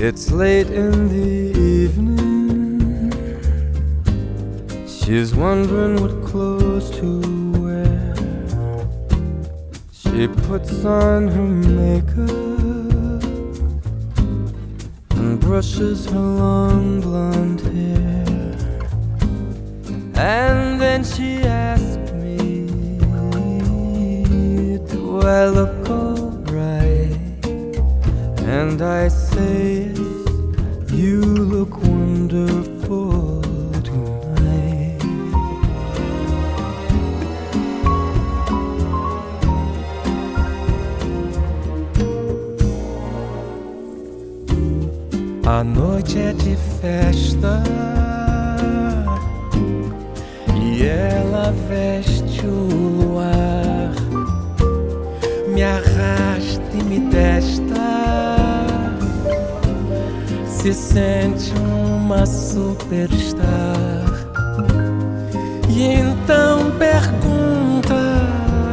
It's late in the evening. She's wondering what clothes to wear. She puts on her makeup and brushes her long blonde hair. And then she asks me, do I look alright? And I say, you look wonderful tonight. A noite é de festa e ela veste o luar, me arrasta e me testa, se sente uma superstar. E então pergunta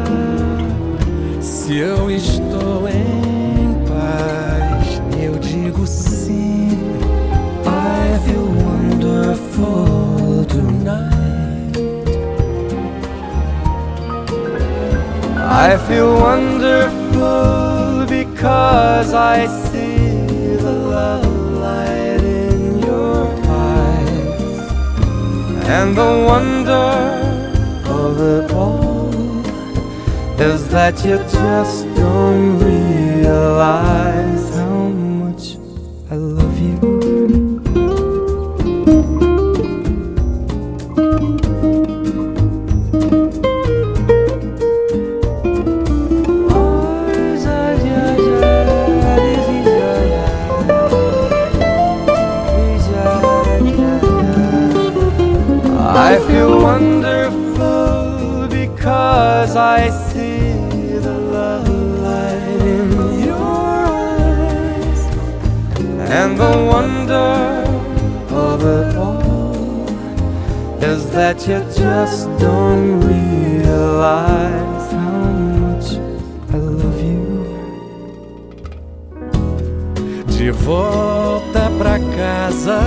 se eu estou em paz. Eu digo sim. I feel wonderful tonight. I feel wonderful because I see the love light in your eyes. And the wonder of it all is that you just don't realize how much I love you. I feel wonderful because I see the love light in your eyes. And the wonder of it all is that you just don't realize how much I love you. De volta pra casa,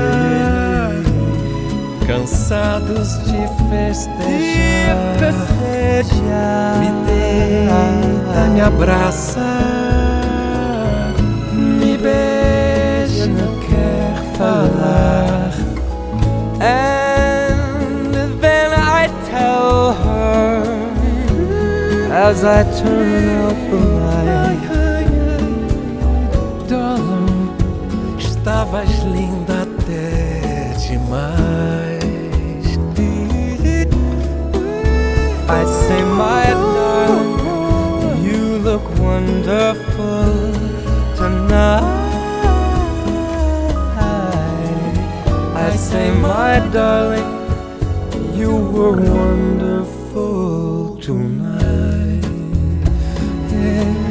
cansados de festejar, me deita, me abraça, me beija, não quer falar. And then I tell her as I turn out the light, darling, estavas linda até demais. I say, my darling, you look wonderful tonight. I say, my darling, you were wonderful tonight. Yeah.